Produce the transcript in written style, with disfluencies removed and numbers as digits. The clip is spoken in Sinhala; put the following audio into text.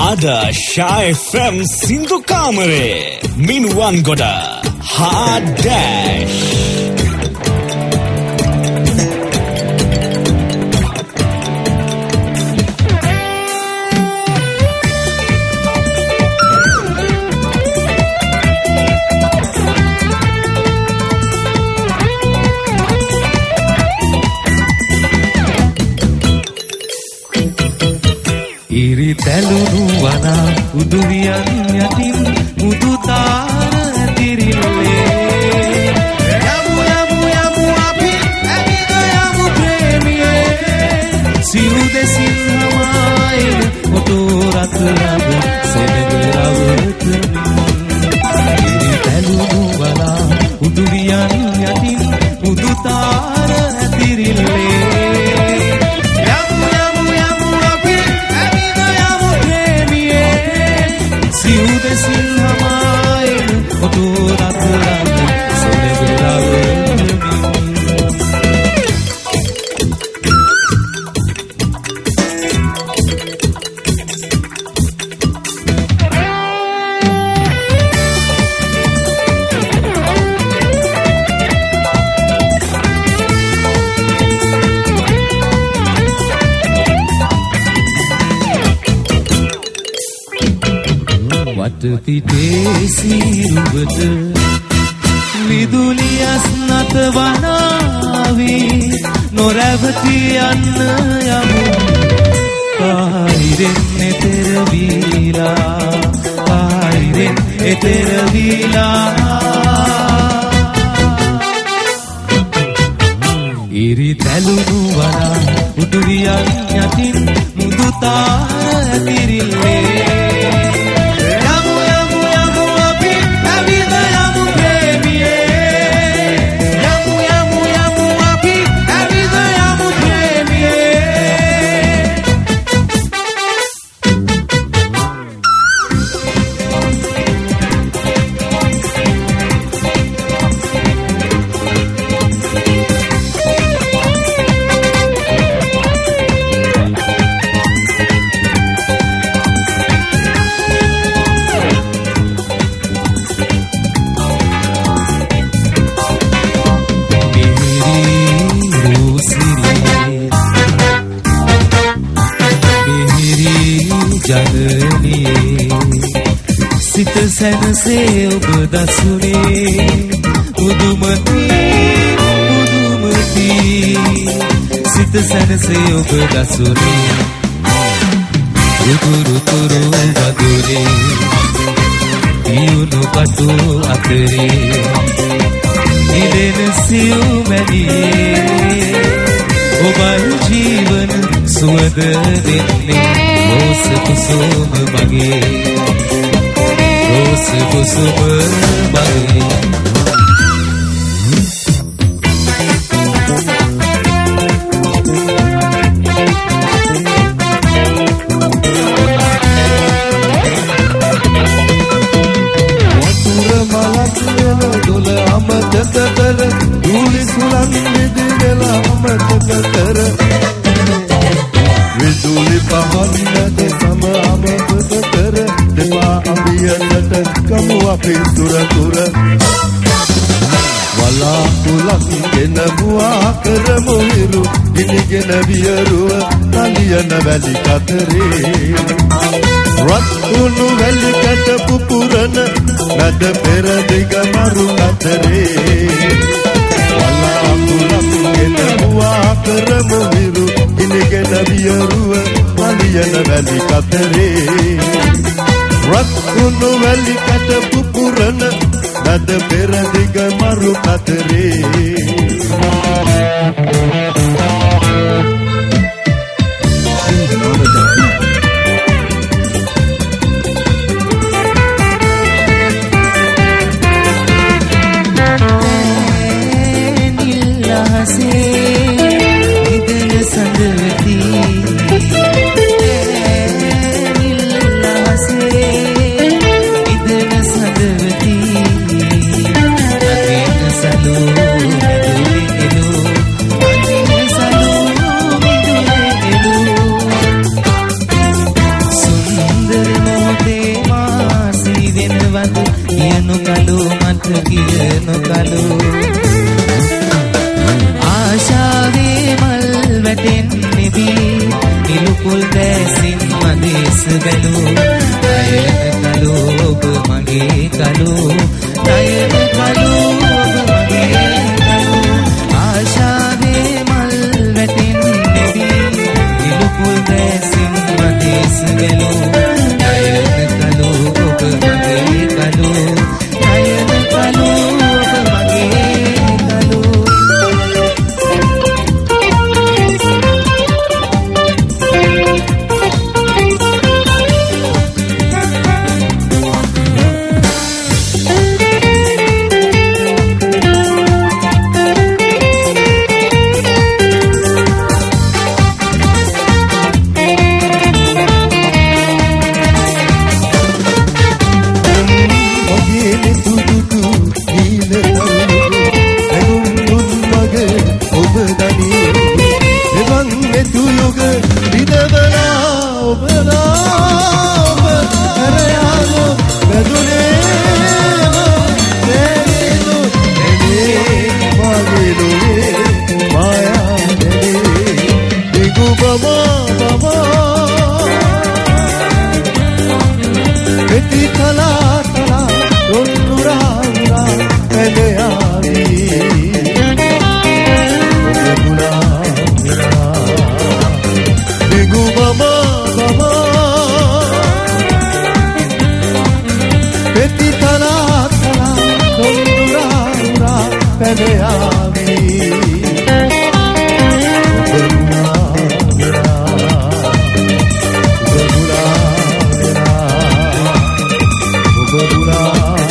Ada Shy FM Sindhu Kamare Minuwan Goda Hard Dash තැලුණු වන උදුවියන් යටින් මුදු තාර ඇතිරිල්ලේ යමු යමු යමු අපි ඇවිද යමු ප්‍රේමියේ සිව් දෙසින් හමායින ඔටෝ රත් ලබ සෙනග රවටමින් තැලුණු වන උදුවියන් යටින් මුදු තාර ඇතිරිල්ලේ පිටේ සිරුවට විදුලියස් නැත වනාවි නොරැවටි යන්න යමු කායිරෙන් එතර වීලා ඉරි තැලුණු වනා උඩුවියන් යටින් මුදු තාර ඇතිරිල්ලේ සිත සැනසේ ඔබ දසුනේ උදුමති සිත සැනසේ ඔබ දසුනේ රුතුරු වදුනේ දියුණු කටු අතරේ ඉදෙන සිව්මැණියේ ඔබයි ජීවන සුවඳ දෙන්නේ රෝස කුසුම මගේ රෝස කුසුම මගේ වතුර මලක් වෙන දොල අමතක කර දුලි සුලන් විදිලා අමතක කර විදුලි පහන්නද සම අමතක කර දෙපා අඹියලට කමු අපේ තුර වලාකුලක් ගෙන බුවා කරමු හිරු ගිනිගෙන වියරුව නලියන වැලි කතරේ රත් උණු වැලි කට පුපුරන නැද පෙර දිග මරු කතරේ වලාකුලක් ගෙන බුවා කරමු හිරු ගිනිගෙන වියරුව නලියන වැලි කතරේ රත් උණු වැලි කට පුපුරන නැද පෙර දිග මරු කතරේ දෙස බැලූ නයන කලු ඔබ මගේ කලු නයන කලු ඔබ මගේ කලු ආශාවේ මල් වැටෙන්නේ ඉලුපුල් දැසින් මදෙස් බැලූ නයන කලු ඔබ මගේ කලු නයන කලු ඔබ මගේ කලු Bye.